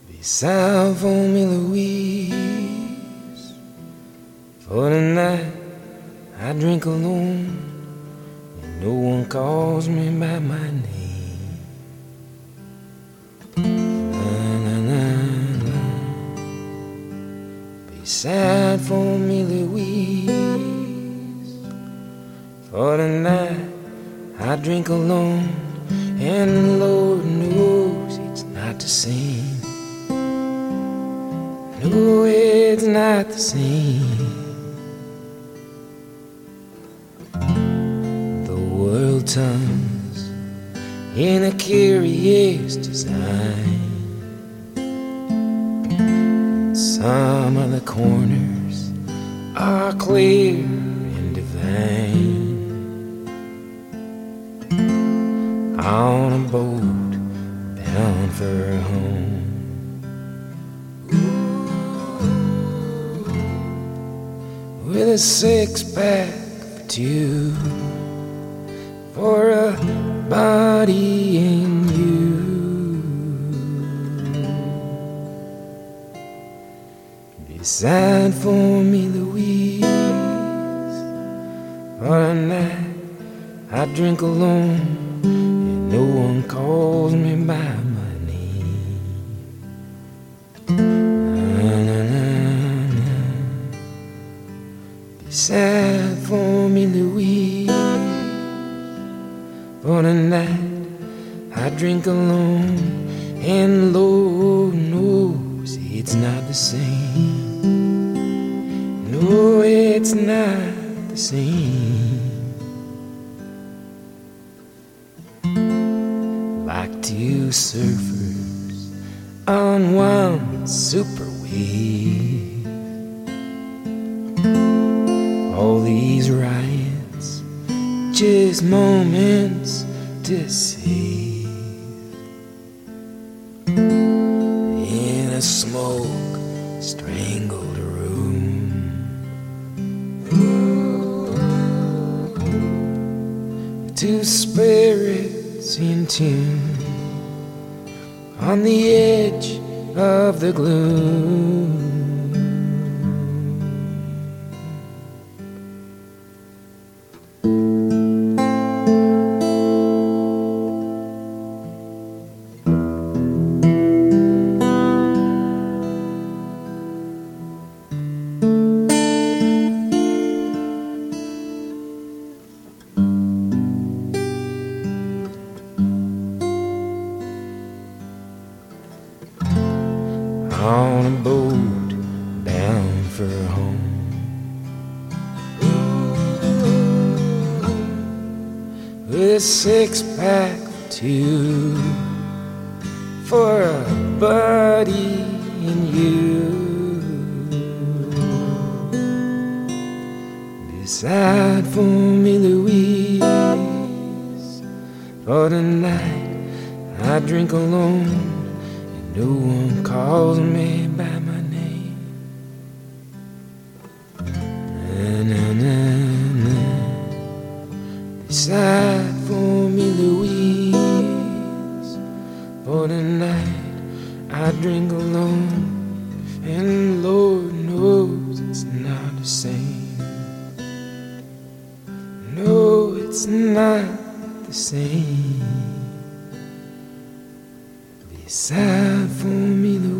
Sigh for me, Louise. For the night I drink alone, and no one calls me by my name. Na-na-na-na. Be sad for me, Louise. For the night I drink alone, and Lord knows it's not the same. No, it's not the same. The world turns in a curious design. Some of the corners are clear and divine. On a boat bound for home, with a six-pack for two, for a body and you. Be sad for me, Louise. For a night I drink alone, and no one calls me by my name. Sad for me, Louise. For the night I drink alone, and Lord knows it's not the same. No, it's not the same. Like two surfers on one super wave, all these riots, just moments to save. In a smoke-strangled room, two spirits in tune on the edge of the gloom. On a boat bound for home, with a six-pack for two, for a buddy and you. Be sad for me, Louise. For the night I drink alone, no one calls me by my name. Na-na-na-na. Be sad for me, Louise. For the night I drink alone, and Lord knows it's not the same. No, it's not the same. Be sad for me, Louise.